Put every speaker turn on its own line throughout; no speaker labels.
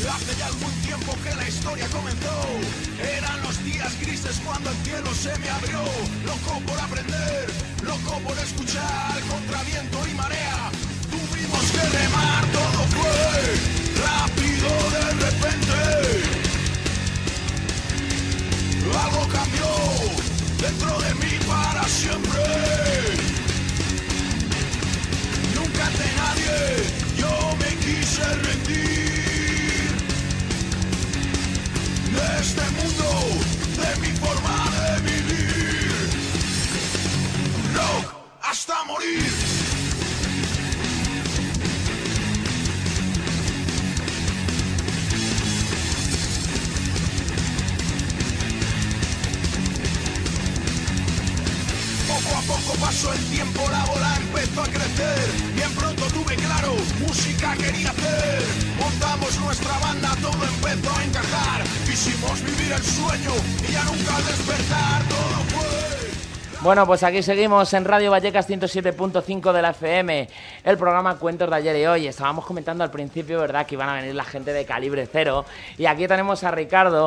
Hace ya algún tiempo que la historia comenzó. Eran los días grises cuando el cielo se me abrió. Loco por aprender, loco por escuchar. Contra viento y marea tuvimos que remar. Todo fue rápido de repente. Algo cambió dentro de mí para siempre. Nunca ante nadie yo me quise rendir. De este mundo, de mi forma de vivir. Rock hasta morir. Poco a poco pasó el tiempo, la bola empezó a crecer. Bien pronto tuve claro, música quería hacer. Montamos nuestra banda, todo empezó a encajar. Quisimos vivir el sueño y ya nunca al despertar todo fue...
Bueno, pues aquí seguimos en Radio Vallecas 107.5 de la FM, el programa Cuentos de Ayer y Hoy. Estábamos comentando al principio, ¿verdad?, que iban a venir la gente de Calibre Cero. Y aquí tenemos a Ricardo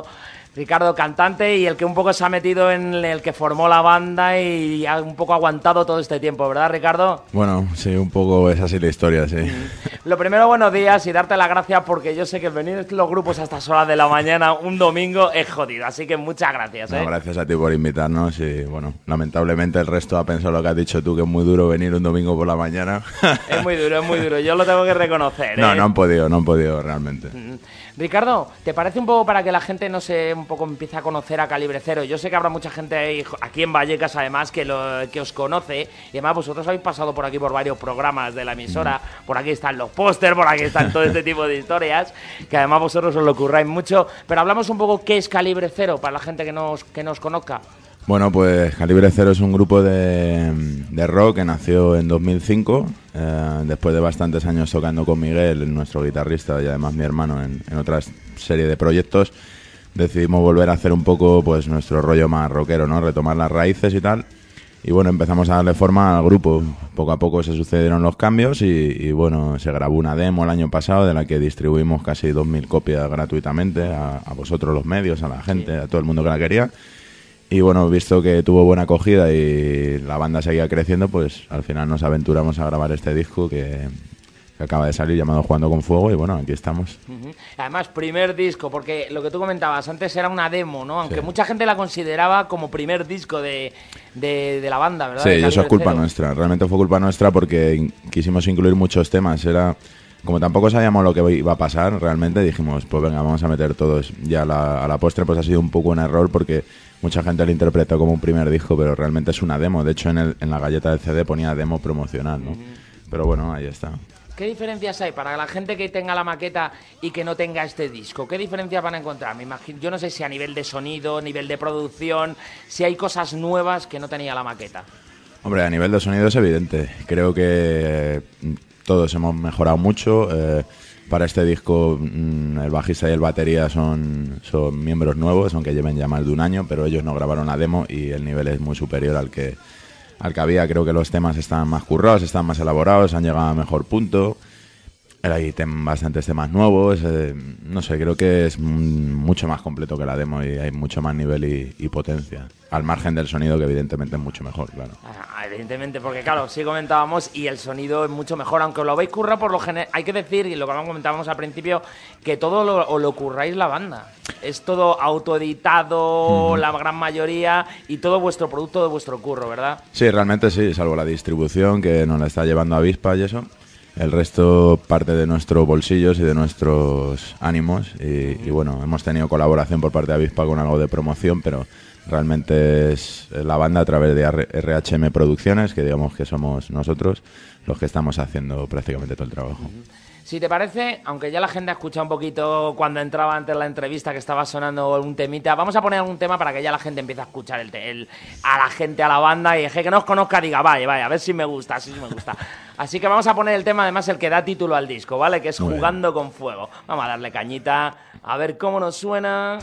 cantante y el que un poco se ha metido en el que formó la banda y ha un poco aguantado todo este tiempo, ¿verdad, Ricardo?
Bueno, sí, un poco es así la historia, sí.
Lo primero, buenos días y darte las gracias porque yo sé que venir los grupos a estas horas de la mañana un domingo es jodido, así que muchas gracias.
No, gracias a ti por invitarnos y, bueno, lamentablemente el resto ha pensado lo que has dicho tú, que es muy duro venir un domingo por la mañana.
Es muy duro, yo lo tengo que reconocer.
No han podido realmente.
Ricardo, ¿te parece un poco para que la gente no se un poco empiece a conocer a Calibre Cero? Yo sé que habrá mucha gente aquí en Vallecas además que os conoce y además vosotros habéis pasado por aquí por varios programas de la emisora, por aquí están los pósters, por aquí están todo este tipo de historias, que además vosotros os lo curráis mucho, pero hablamos un poco qué es Calibre Cero para la gente que nos conozca.
Bueno, pues Calibre Cero es un grupo de rock que nació en 2005, después de bastantes años tocando con Miguel, nuestro guitarrista, y además mi hermano en otra serie de proyectos. Decidimos volver a hacer un poco pues nuestro rollo más rockero, ¿no? Retomar las raíces y tal. Y bueno, empezamos a darle forma al grupo. Poco a poco se sucedieron los cambios y bueno, se grabó una demo el año pasado de la que distribuimos casi 2.000 copias gratuitamente a vosotros los medios, a la gente, a todo el mundo que la quería. Y bueno, visto que tuvo buena acogida y la banda seguía creciendo, pues al final nos aventuramos a grabar este disco que acaba de salir, llamado Jugando con Fuego, y bueno, aquí estamos.
Además, primer disco, porque lo que tú comentabas antes era una demo, ¿no? Aunque
sí,
mucha gente la consideraba como primer disco de la banda, ¿verdad?
Sí,
y
eso es culpa nuestra, realmente fue culpa nuestra porque quisimos incluir muchos temas, como tampoco sabíamos lo que iba a pasar, realmente dijimos, pues venga, vamos a meter todos. Ya a la postre pues ha sido un poco un error porque mucha gente lo interpretó como un primer disco, pero realmente es una demo. De hecho, en la galleta del CD ponía demo promocional, ¿no? Pero bueno, ahí está.
¿Qué diferencias hay para la gente que tenga la maqueta y que no tenga este disco? ¿Qué diferencias van a encontrar? Me imagino, yo no sé si a nivel de sonido, nivel de producción, si hay cosas nuevas que no tenía la maqueta.
Hombre, a nivel de sonido es evidente. Creo que todos hemos mejorado mucho. Para este disco el bajista y el batería son miembros nuevos, aunque lleven ya más de un año, pero ellos no grabaron la demo y el nivel es muy superior al que había. Creo que los temas están más currados, están más elaborados, han llegado a mejor punto. Hay bastantes temas nuevos, no sé, creo que es mucho más completo que la demo y hay mucho más nivel y potencia. Al margen del sonido, que evidentemente es mucho mejor, claro.
Evidentemente, porque claro, sí comentábamos y el sonido es mucho mejor, aunque lo habéis currado por lo general. Hay que decir, y lo que comentábamos al principio, que todo lo curráis la banda. Es todo autoeditado, la gran mayoría, y todo vuestro producto de vuestro curro, ¿verdad?
Sí, realmente sí, salvo la distribución que nos la está llevando Avispa y eso. El resto parte de nuestros bolsillos y de nuestros ánimos y bueno, hemos tenido colaboración por parte de Avispa con algo de promoción, pero realmente es la banda a través de RHM Producciones, que digamos que somos nosotros los que estamos haciendo prácticamente todo el trabajo.
Si te parece, aunque ya la gente ha escuchado un poquito cuando entraba antes la entrevista que estaba sonando un temita, vamos a poner un tema para que ya la gente empiece a escuchar a la gente, a la banda, y que no os conozca diga, vaya, a ver si me gusta, Así que vamos a poner el tema, además, el que da título al disco, ¿vale? Que es Jugando con Fuego. Vamos a darle cañita, a ver cómo nos suena.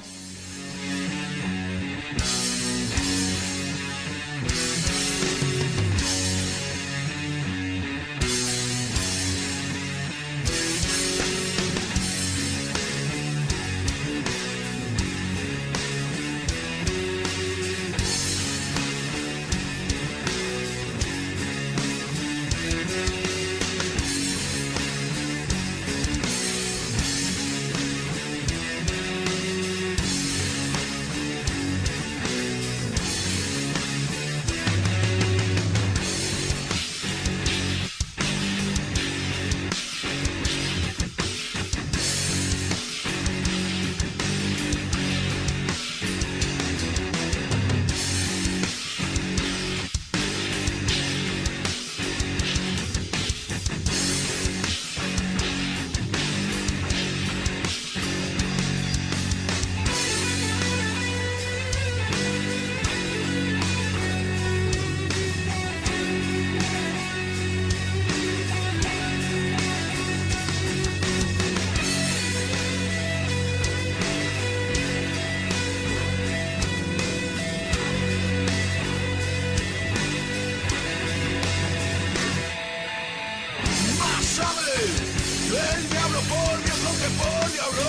Hablo por Dios lo que por diablo.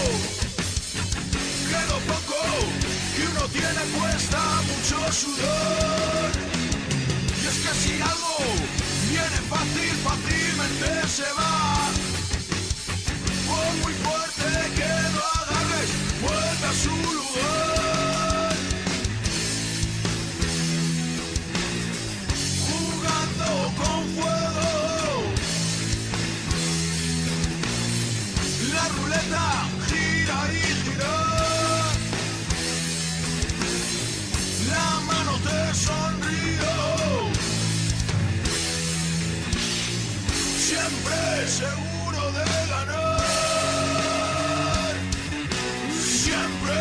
Que lo poco que uno tiene cuesta mucho sudor. Y es que si algo viene fácil, fácilmente se va. Por muy fuerte que lo agarres, vuelve a su lugar. Jugando con fuego, la ruleta gira y gira. La mano te sonríe, siempre seguro de ganar, siempre.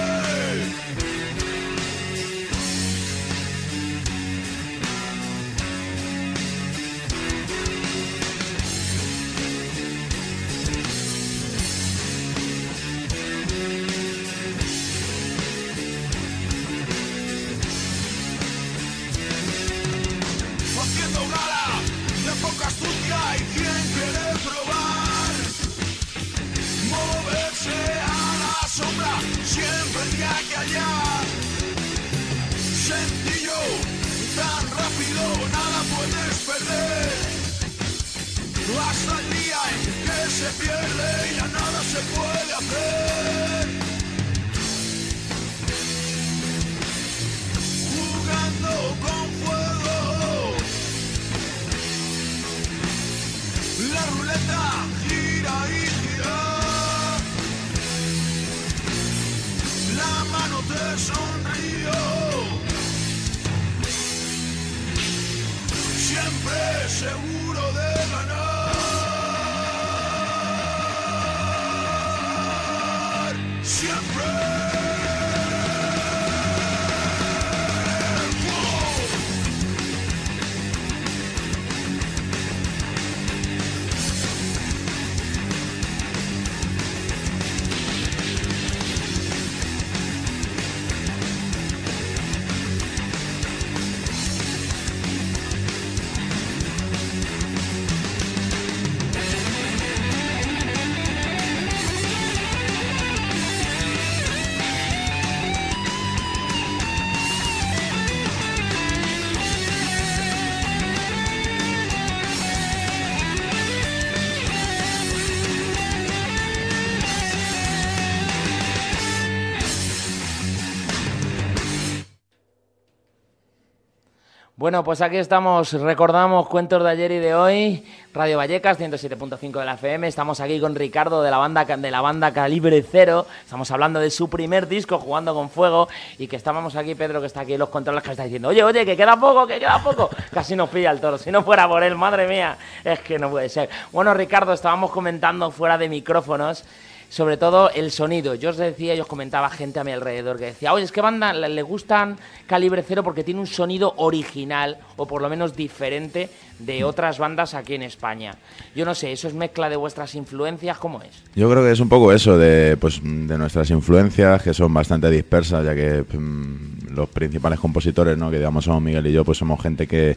Haciendo gala de poca astucia y quien quiere probar moverse a la sombra, siempre de aquí a allá. Sencillo, tan rápido, nada puedes perder. Hasta el día en que se pierde y ya nada se puede hacer. Jugando con fuego, la ruleta gira y gira. La mano te sonríe, siempre seguro de ganar, siempre.
Bueno, pues aquí estamos, recordamos cuentos de ayer y de hoy, Radio Vallecas, 107.5 de la FM, estamos aquí con Ricardo de la banda Calibre Cero, estamos hablando de su primer disco, Jugando con Fuego, y que estábamos aquí, Pedro, que está aquí en los controles, que está diciendo, oye, que queda poco, casi nos pilla el toro, si no fuera por él, madre mía, es que no puede ser. Bueno, Ricardo, estábamos comentando fuera de micrófonos, sobre todo el sonido. Yo os decía, yo os comentaba gente a mi alrededor que decía, oye, es que banda le gustan Calibre Cero porque tiene un sonido original, o por lo menos diferente, de otras bandas aquí en España. Yo no sé, ¿eso es mezcla de vuestras influencias? ¿Cómo es?
Yo creo que es un poco eso, de nuestras influencias, que son bastante dispersas, ya que los principales compositores, ¿no?, que digamos somos Miguel y yo, pues somos gente que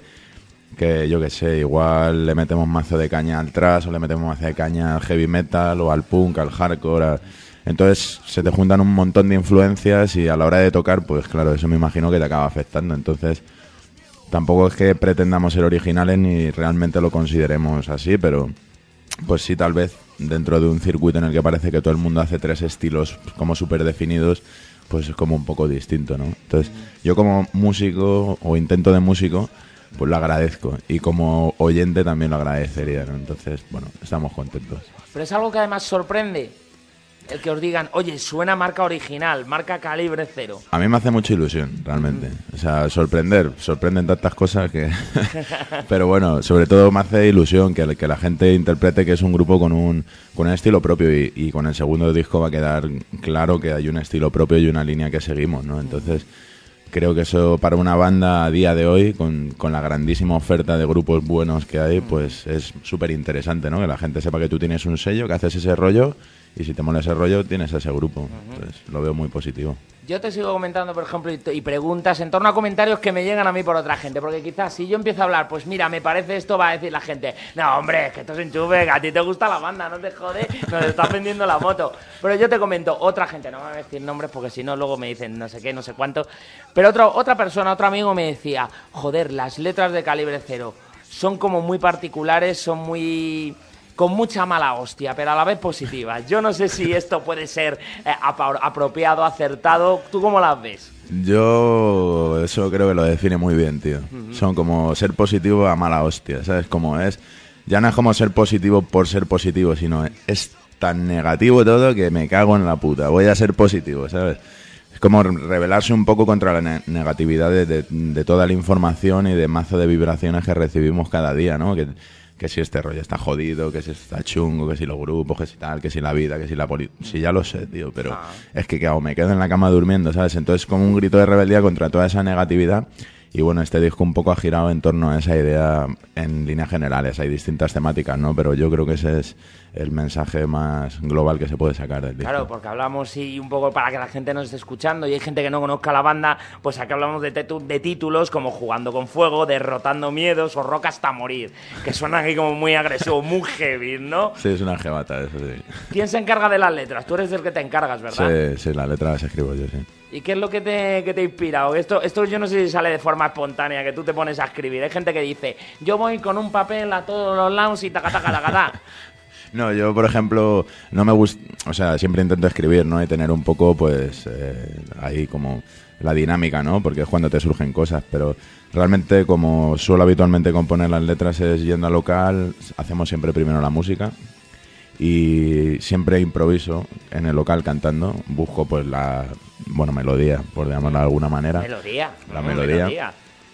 yo qué sé, igual le metemos mazo de caña al thrash, o le metemos mazo de caña al heavy metal, o al punk, al hardcore. Entonces se te juntan un montón de influencias y a la hora de tocar, pues claro, eso me imagino que te acaba afectando. Entonces tampoco es que pretendamos ser originales ni realmente lo consideremos así, pero pues sí, tal vez dentro de un circuito en el que parece que todo el mundo hace tres estilos como súper definidos, pues es como un poco distinto, ¿no? Entonces yo como músico o intento de músico, pues lo agradezco, y como oyente también lo agradecería, ¿no? Entonces, bueno, estamos contentos.
Pero es algo que además sorprende, el que os digan, oye, suena marca original, marca Calibre Cero.
A mí me hace mucha ilusión, realmente. O sea, sorprenden tantas cosas que... Pero bueno, sobre todo me hace ilusión que la gente interprete que es un grupo con un estilo propio, y con el segundo disco va a quedar claro que hay un estilo propio y una línea que seguimos, ¿no? Entonces creo que eso para una banda a día de hoy, con la grandísima oferta de grupos buenos que hay, pues es súper interesante, ¿no? Que la gente sepa que tú tienes un sello, que haces ese rollo y si te mola ese rollo, tienes ese grupo. Entonces, lo veo muy positivo.
Yo te sigo comentando, por ejemplo, y preguntas en torno a comentarios que me llegan a mí por otra gente, porque quizás si yo empiezo a hablar, pues mira, me parece esto, va a decir la gente, no, hombre, es que esto es enchufe, que a ti te gusta la banda, no te jode, nos estás vendiendo la moto. Pero yo te comento, otra gente, no me voy a decir nombres porque si no luego me dicen no sé qué, no sé cuánto, pero otra persona, otro amigo me decía, joder, las letras de Calibre Cero son como muy particulares, son muy... con mucha mala hostia, pero a la vez positiva. Yo no sé si esto puede ser apropiado, acertado. ¿Tú cómo las ves?
Yo eso creo que lo define muy bien, tío. Son como ser positivo a mala hostia, ¿sabes? Como es... Ya no es como ser positivo por ser positivo, sino es tan negativo todo que me cago en la puta. Voy a ser positivo, ¿sabes? Es como rebelarse un poco contra la negatividad de toda la información y de mazo de vibraciones que recibimos cada día, ¿no? Que si este rollo está jodido, que si está chungo, que si los grupos, que si tal, que si la vida, que si la política... Sí, ya lo sé, tío, pero es que me quedo en la cama durmiendo, ¿sabes? Entonces como un grito de rebeldía contra toda esa negatividad. Y bueno, este disco un poco ha girado en torno a esa idea en líneas generales. Hay distintas temáticas, ¿no? Pero yo creo que ese es el mensaje más global que se puede sacar del disco.
Claro, porque hablamos y un poco para que la gente nos esté escuchando y hay gente que no conozca la banda, pues aquí hablamos de títulos como Jugando con Fuego, Derrotando Miedos o Rock hasta Morir, que suenan aquí como muy agresivos, muy heavy, ¿no?
Sí, es una jebata, eso sí.
¿Quién se encarga de las letras? Tú eres el que te encargas, ¿verdad?
Sí, las letras las escribo yo, sí.
¿Y qué es lo que te inspira? Esto yo no sé si sale de forma espontánea, que tú te pones a escribir. Hay gente que dice, yo voy con un papel a todos los lados y taca.
No, yo, por ejemplo, no me gusta... O sea, siempre intento escribir, ¿no? Y tener un poco, pues, ahí como la dinámica, ¿no? Porque es cuando te surgen cosas, pero realmente como suelo habitualmente componer las letras es yendo al local, hacemos siempre primero la música y siempre improviso en el local cantando, busco pues la melodía, por llamarla de alguna manera. La melodía.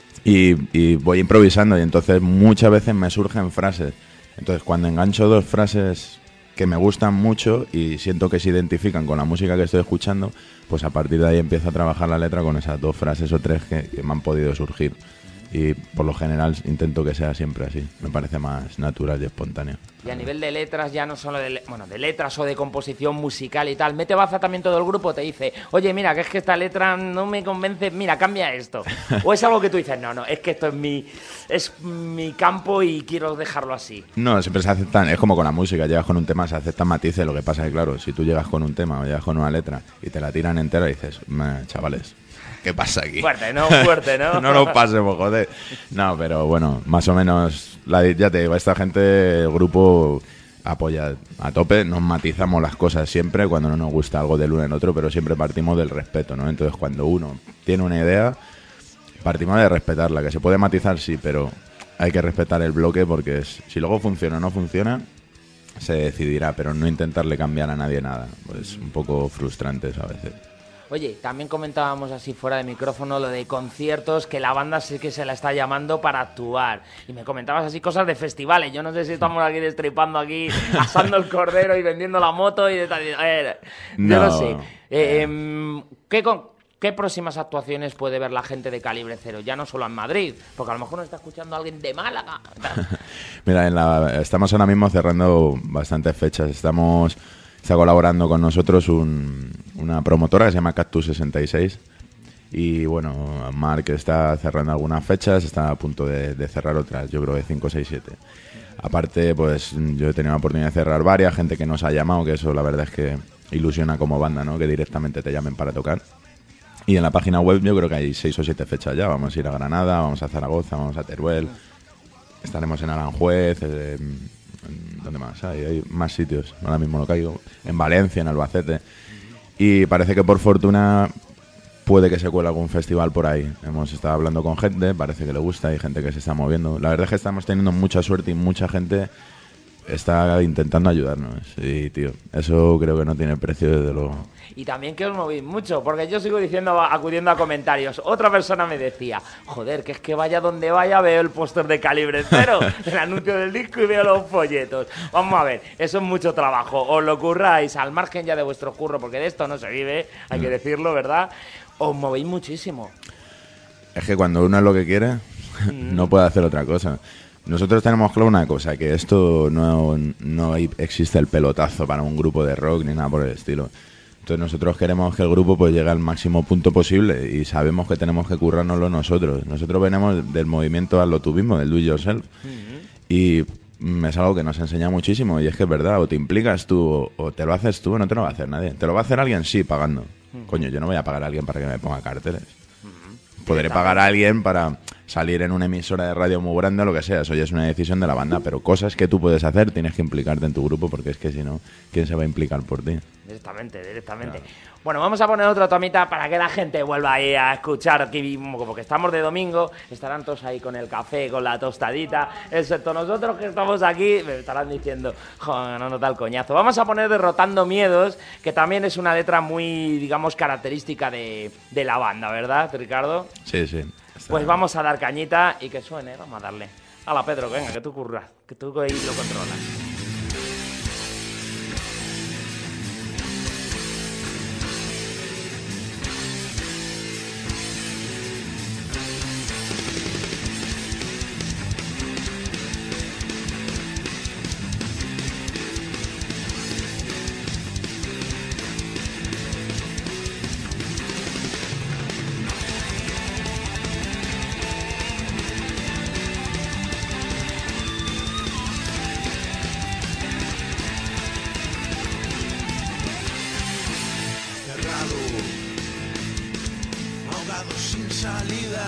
Y voy improvisando y entonces muchas veces me surgen frases. Entonces cuando engancho dos frases que me gustan mucho y siento que se identifican con la música que estoy escuchando, pues a partir de ahí empiezo a trabajar la letra con esas dos frases o tres que me han podido surgir. Y por lo general intento que sea siempre así. Me parece más natural y espontáneo.
Y a nivel de letras, ya no solo de letras o de composición musical y tal, Mete Baza también todo el grupo te dice, oye, mira, que es que esta letra no me convence, mira, cambia esto. O es algo que tú dices, no, es que esto es mi campo y quiero dejarlo así.
No, siempre se aceptan, es como con la música, llegas con un tema, se aceptan matices, lo que pasa es que, claro, si tú llegas con un tema o llegas con una letra y te la tiran entera, dices, chavales, ¿qué pasa aquí?
Fuerte, ¿no?
No nos pasemos, joder. No, pero bueno, más o menos, ya te digo, esta gente, el grupo apoya a tope, nos matizamos las cosas siempre cuando no nos gusta algo del uno en otro, pero siempre partimos del respeto, ¿no? Entonces cuando uno tiene una idea, partimos de respetarla, que se puede matizar, sí, pero hay que respetar el bloque porque si luego funciona o no funciona, se decidirá, pero no intentarle cambiar a nadie nada. Pues un poco frustrante eso a veces.
Oye, también comentábamos así fuera de micrófono lo de conciertos, que la banda sí que se la está llamando para actuar. Y me comentabas así cosas de festivales. Yo no sé si estamos aquí destripando aquí, asando el cordero y vendiendo la moto y de tal. Yo no sé. ¿Qué próximas actuaciones puede ver la gente de Calibre Cero? Ya no solo en Madrid, porque a lo mejor nos está escuchando alguien de Málaga.
Mira, estamos ahora mismo cerrando bastantes fechas. Está colaborando con nosotros una promotora que se llama Cactus 66 y bueno, Mark está cerrando algunas fechas, está a punto de cerrar otras, yo creo de 5, 6, 7. Aparte, pues yo he tenido la oportunidad de cerrar varias, gente que nos ha llamado, que eso la verdad es que ilusiona como banda, ¿no? Que directamente te llamen para tocar. Y en la página web yo creo que hay 6 o 7 fechas ya, vamos a ir a Granada, vamos a Zaragoza, vamos a Teruel, estaremos en Aranjuez, ¿dónde más? Hay más sitios, ahora mismo no caigo. En Valencia, en Albacete. Y parece que por fortuna puede que se cuele algún festival por ahí. Hemos estado hablando con gente, parece que le gusta, hay gente que se está moviendo. La verdad es que estamos teniendo mucha suerte y mucha gente está intentando ayudarnos. Y, tío, eso creo que no tiene precio desde luego.
Y también que os movéis mucho, porque yo sigo acudiendo a comentarios. Otra persona me decía, joder, que es que vaya donde vaya veo el póster de Calibre Cero, el anuncio del disco y veo los folletos. Vamos a ver, eso es mucho trabajo. Os lo curráis al margen ya de vuestro curro, porque de esto no se vive, hay que decirlo, ¿verdad? Os movéis muchísimo.
Es que cuando uno es lo que quiere, no puede hacer otra cosa. Nosotros tenemos claro una cosa, que esto no existe el pelotazo para un grupo de rock ni nada por el estilo. Entonces nosotros queremos que el grupo pues llegue al máximo punto posible y sabemos que tenemos que currárnoslo nosotros. Nosotros venimos del movimiento hazlo tú mismo, del do it yourself. Y es algo que nos enseña muchísimo y es que es verdad, o te implicas tú o te lo haces tú o no te lo va a hacer nadie. Te lo va a hacer alguien, sí, pagando. Coño, yo no voy a pagar a alguien para que me ponga carteles. Podré pagar a alguien para salir en una emisora de radio muy grande o lo que sea. Eso ya es una decisión de la banda. Pero cosas que tú puedes hacer, tienes que implicarte en tu grupo porque es que si no, ¿quién se va a implicar por ti?
Directamente.
Claro.
Bueno, vamos a poner otro tomita para que la gente vuelva ahí a escuchar aquí, porque estamos de domingo, estarán todos ahí con el café, con la tostadita, excepto nosotros que estamos aquí, me estarán diciendo, joder, no nota el coñazo. Vamos a poner Derrotando Miedos, que también es una letra muy, digamos, característica de la banda, ¿verdad, Ricardo?
Sí, sí.
Pues vamos a dar cañita y que suene, vamos a darle. Hala, Pedro, venga, que tú curras, que tú ahí lo controlas.
Sin salida,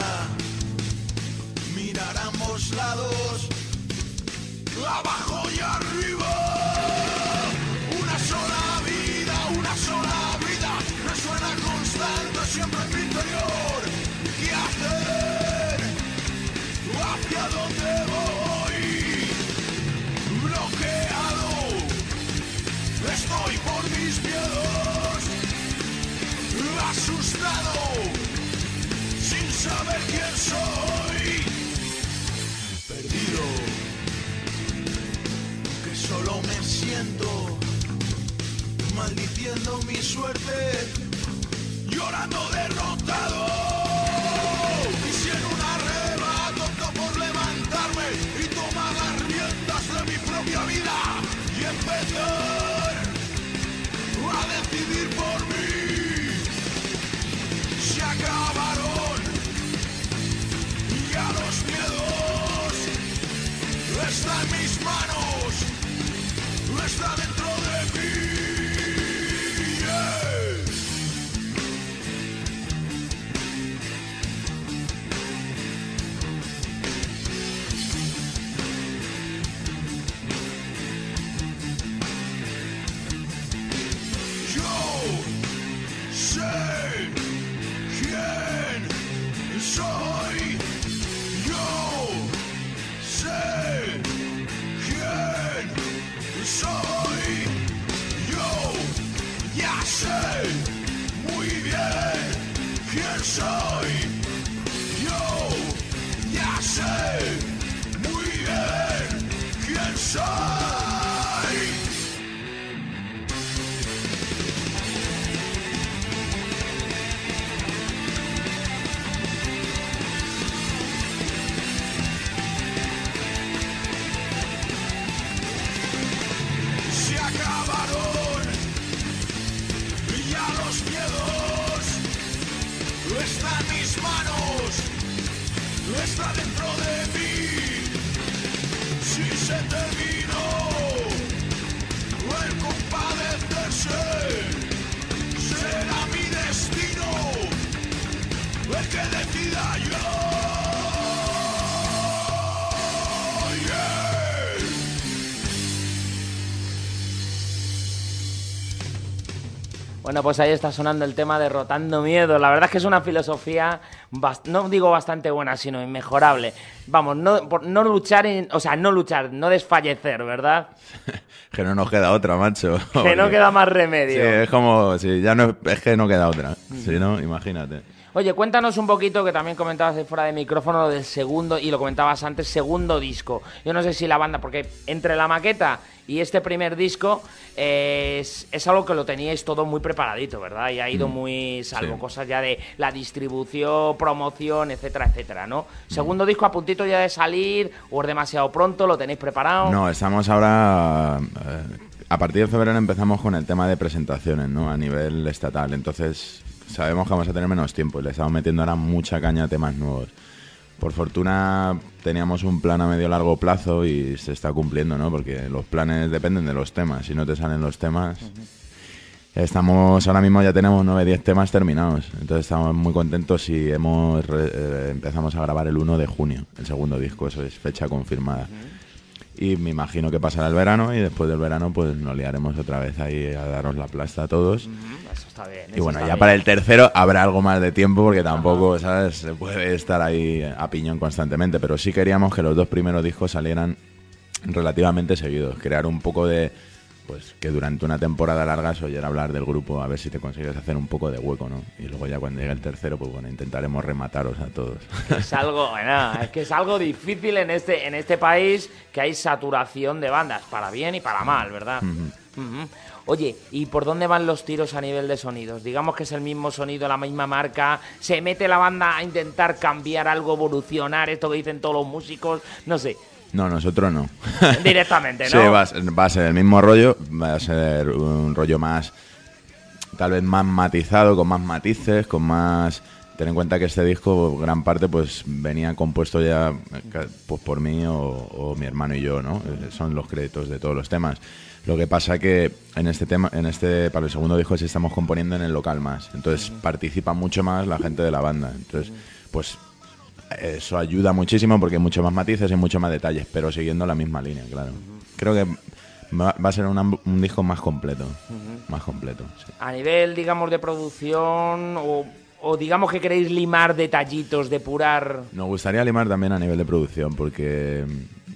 mirar a ambos lados, abajo y arriba. Una sola vida, resuena constante siempre en mi interior. ¿Qué hacer? ¿Hacia dónde voy? Bloqueado, estoy por mis miedos, asustado, sin saber quién soy, perdido, que solo me siento, maldiciendo mi suerte, llorando derrotado, y si en un arrebato opto por levantarme y tomar las riendas de mi propia vida, y empezar a decidir por mí, se acabaron ya los miedos, está en mis manos, está dentro de mí. Soy yo, ya sé muy bien quién soy. Se acabaron ya los miedos. Está en mis manos, está dentro de mí. Si se terminó el compadecerse, será mi destino el que decida yo.
Bueno, pues ahí está sonando el tema Derrotando Miedo. La verdad es que es una filosofía, no digo bastante buena, sino inmejorable. Vamos, no luchar, no desfallecer, ¿verdad?
Que no nos queda otra, macho.
Que no queda más remedio.
Sí, es como, sí, ya no es que no queda otra. Si no, imagínate.
Oye, cuéntanos un poquito, que también comentabas de fuera de micrófono, lo del segundo, y lo comentabas antes, segundo disco. Yo no sé si la banda, porque entre la maqueta y este primer disco es algo que lo teníais todo muy preparadito, ¿verdad? Y ha ido muy, salvo cosas ya de la distribución, promoción, etcétera, etcétera, ¿no? Segundo disco a puntito ya de salir, o es demasiado pronto, ¿lo tenéis preparado?
No, estamos ahora... a partir de febrero empezamos con el tema de presentaciones, ¿no? A nivel estatal, entonces... Sabemos que vamos a tener menos tiempo y le estamos metiendo ahora mucha caña a temas nuevos. Por fortuna teníamos un plan a medio largo plazo y se está cumpliendo, ¿no? Porque los planes dependen de los temas. Si no te salen los temas... Estamos ahora mismo, ya tenemos 9-10 temas terminados. Entonces estamos muy contentos y empezamos a grabar el 1 de junio, el segundo disco. Eso es fecha confirmada. Y me imagino que pasará el verano y después del verano pues nos liaremos otra vez ahí a daros la plasta a todos.
Eso está bien.
Y bueno, ya para el tercero habrá algo más de tiempo porque tampoco, ¿sabes? Se puede estar ahí a piñón constantemente, pero sí queríamos que los 2 primeros discos salieran relativamente seguidos, crear un poco de... Pues que durante una temporada larga se oyera hablar del grupo, a ver si te consigues hacer un poco de hueco, ¿no? Y luego ya cuando llegue el tercero, pues bueno, intentaremos remataros a todos.
Es algo, bueno, es que es algo difícil en este país, que hay saturación de bandas, para bien y para mal, ¿verdad? Oye, ¿y por dónde van los tiros a nivel de sonidos? Digamos que es el mismo sonido, la misma marca, ¿se mete la banda a intentar cambiar algo, evolucionar, esto que dicen todos los músicos? No sé.
No, nosotros no.
Directamente, ¿no?
Sí, va a ser el mismo rollo, va a ser un rollo más, tal vez más matizado, con más matices, con más... Ten en cuenta que este disco, gran parte, pues venía compuesto ya pues, por mí o mi hermano y yo, ¿no? Son los créditos de todos los temas. Lo que pasa que para el segundo disco sí estamos componiendo en el local más. Entonces participa mucho más la gente de la banda. Entonces, pues... Eso ayuda muchísimo porque hay muchos más matices y muchos más detalles, pero siguiendo la misma línea, claro. Creo que va a ser un disco más completo. Más completo, sí.
A nivel, digamos, de producción o digamos que queréis limar detallitos, depurar...
Nos gustaría limar también a nivel de producción porque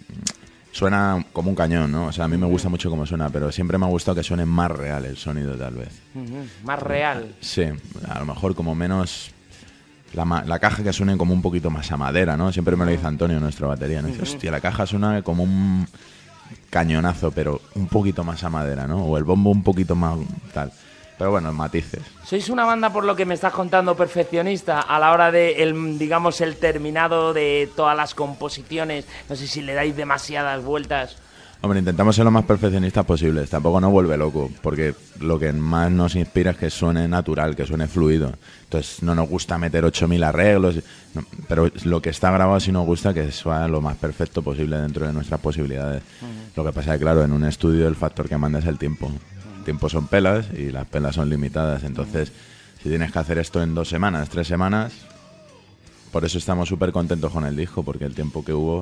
suena como un cañón, ¿no? O sea, a mí me gusta mucho cómo suena, pero siempre me ha gustado que suene más real el sonido, tal vez.
Más real.
Sí, a lo mejor como menos... La caja que suene como un poquito más a madera, ¿no? Siempre me lo dice Antonio, nuestro batería, ¿no? Dice, hostia, la caja suena como un cañonazo, pero un poquito más a madera, ¿no? O el bombo un poquito más tal. Pero bueno, matices.
¿Sois una banda, por lo que me estás contando, perfeccionista a la hora de, digamos, el terminado de todas las composiciones? No sé si le dais demasiadas vueltas.
Hombre, intentamos ser lo más perfeccionistas posibles. Tampoco nos vuelve loco, porque lo que más nos inspira es que suene natural, que suene fluido. Entonces no nos gusta meter 8.000 arreglos, no, pero lo que está grabado sí nos gusta que sea lo más perfecto posible dentro de nuestras posibilidades. Lo que pasa es que, claro, en un estudio el factor que manda es el tiempo. El tiempo son pelas y las pelas son limitadas. Entonces, si tienes que hacer esto en 2 semanas, 3 semanas... Por eso estamos súper contentos con el disco, porque el tiempo que hubo...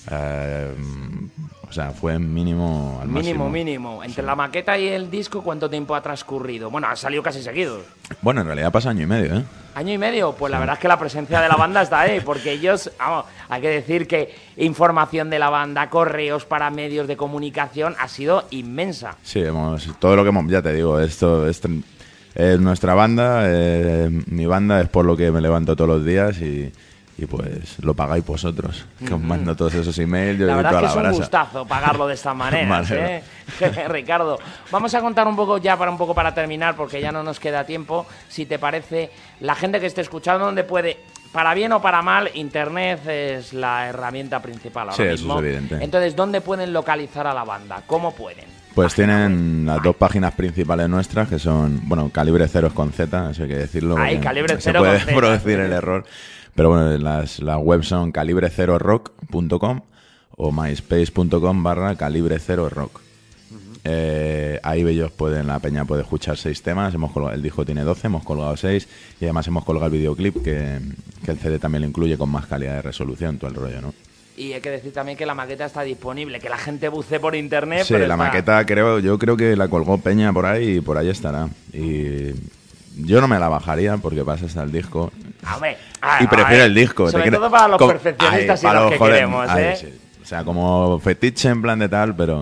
o sea, fue mínimo al máximo.
Mínimo. Entre la maqueta y el disco, ¿cuánto tiempo ha transcurrido? Bueno, ha salido casi seguido.
Bueno, en realidad pasa 1 año y medio, ¿eh?
¿1 año y medio? Pues la verdad es que la presencia de la banda está ahí, porque ellos, vamos, hay que decir que información de la banda, correos para medios de comunicación, ha sido inmensa.
Sí, todo lo que hemos... Ya te digo, esto es nuestra banda, mi banda, es por lo que me levanto todos los días y pues lo pagáis vosotros, que os mando todos esos emails.
La verdad es que es un gustazo pagarlo de esta manera,
Vale.
Ricardo, vamos a contar un poco ya para terminar, porque ya no nos queda tiempo. Si te parece, la gente que esté escuchando, ¿dónde puede? Para bien o para mal, Internet es la herramienta principal ahora mismo.
Eso es evidente.
Entonces, ¿dónde pueden localizar a la banda? ¿Cómo pueden?
Pues tienen las 2 páginas principales nuestras, que son, bueno, Calibre Cero es con Z, eso hay que decirlo.
Ahí, Calibre Cero
con Z. Se
con
puede
Z.
producir el error. Pero bueno, las webs son calibre0rock.com o myspace.com/calibre0rock. Ahí ellos la peña puede escuchar 6 temas. El disco tiene 12, hemos colgado 6 y además hemos colgado el videoclip que el CD también lo incluye con más calidad de resolución, todo el rollo, ¿no?
Y hay que decir también que la maqueta está disponible, que la gente buce por internet.
Sí,
pero
la maqueta yo creo que la colgó Peña por ahí y por ahí estará. Y yo no me la bajaría porque pasa hasta el disco. Y prefiero el disco.
Sobre todo para los perfeccionistas y los que queremos, ¿eh?
Sí. O sea, como fetiche en plan de tal, pero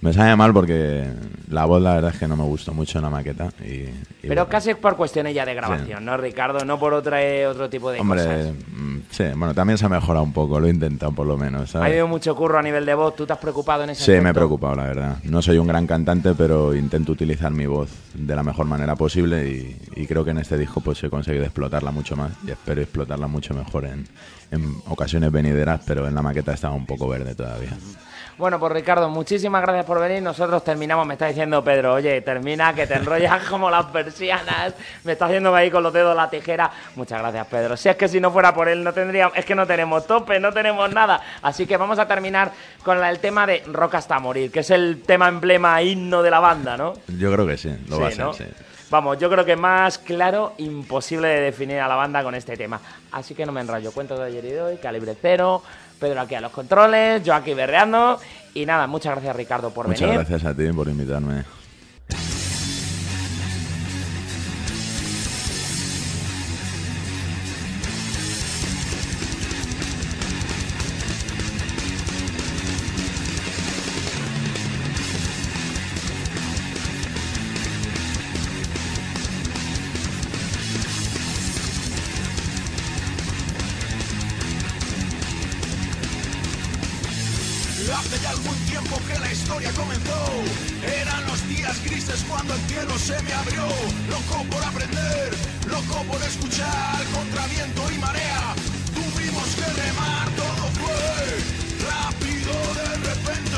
Me sabe mal porque la voz la verdad es que no me gustó mucho en la maqueta.
Pero
bueno.
casi por cuestiones ya de grabación,
Sí.
¿no, Ricardo? No por otro tipo de
Hombre,
cosas.
sí, bueno, también se ha mejorado un poco, lo he intentado por lo menos,
Ha
¿sabes?
habido mucho curro a nivel de voz. ¿Tú te has preocupado en ese
Sí, me he
aspecto?
preocupado, la verdad. No soy un gran cantante, pero intento utilizar mi voz de la mejor manera posible y creo que en este disco pues he conseguido explotarla mucho más y espero explotarla mucho mejor en ocasiones venideras, pero en la maqueta estaba un poco verde todavía.
Bueno, pues Ricardo, muchísimas gracias por venir. Nosotros terminamos, me está diciendo Pedro, oye, termina, que te enrollas como las persianas. Me está haciendo ahí con los dedos la tijera. Muchas gracias, Pedro. Si es que si no fuera por él, no tendríamos, es que no tenemos tope, no tenemos nada. Así que vamos a terminar con el tema de Rock hasta morir, que es el tema emblema, himno de la banda, ¿no?
Yo creo que sí, lo va a
Sí,
ser,
¿no?
sí.
Vamos, yo creo que más claro, imposible de definir a la banda con este tema. Así que no me enrollo. Cuento de ayer y de hoy, Calibre Cero, Pedro aquí a los controles, yo aquí berreando. Y nada, muchas gracias, Ricardo, por
Muchas
venir.
gracias a ti por invitarme.
Hace ya algún tiempo que la historia comenzó. Eran los días grises cuando el cielo se me abrió. Loco por aprender, loco por escuchar. Contra viento y marea, tuvimos que remar. Todo fue rápido de repente.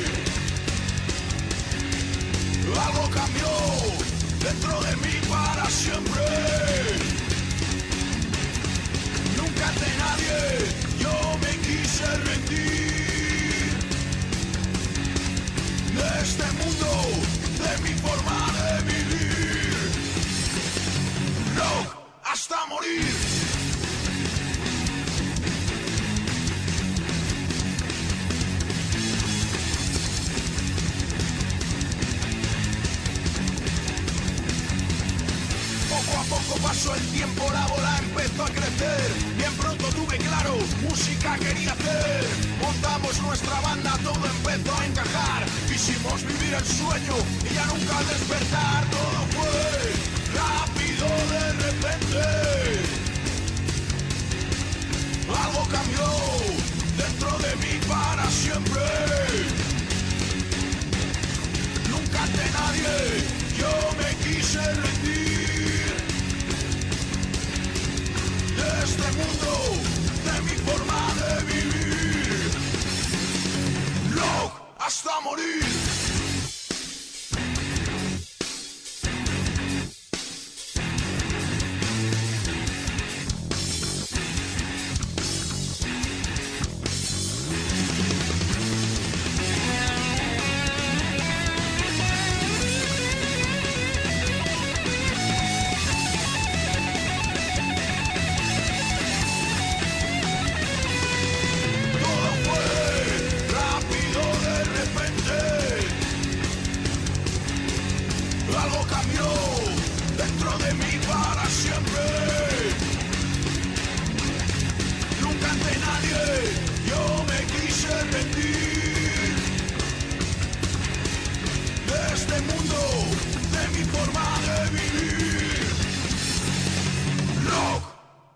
Algo cambió dentro de mí para siempre. Nunca ante nadie yo me quise rendir. De este mundo, de mi forma de vivir. Rock hasta morir. Poco a poco pasó el tiempo, la bola empezó a crecer. Bien pronto tuve claro, música quería hacer. Montamos nuestra banda, todo empezó a encajar. Quisimos vivir el sueño y ya nunca al despertar todo fue